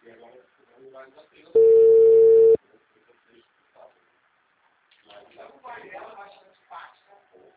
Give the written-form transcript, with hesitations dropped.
E agora o vai bater. Mas ela vai bastante fácil.